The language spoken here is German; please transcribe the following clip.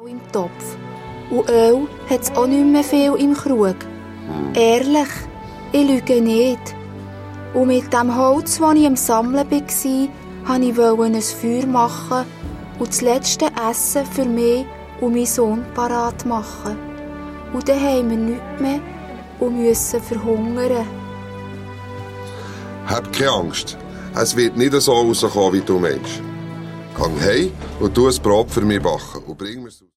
im Topf. Und Öl hat es auch nicht mehr viel im Krug. Ehrlich, ich lüge nicht. Und mit dem Holz, das ich am Sammeln war, wollte ich ein Feuer machen und das letzte Essen für mich und meinen Sohn parat machen. Und dann haben wir nichts mehr und müssen verhungern. Hab keine Angst. Es wird nicht so rauskommen, wie du meinst. Geh heim und tu ein Brot für mich backen und bring mir's.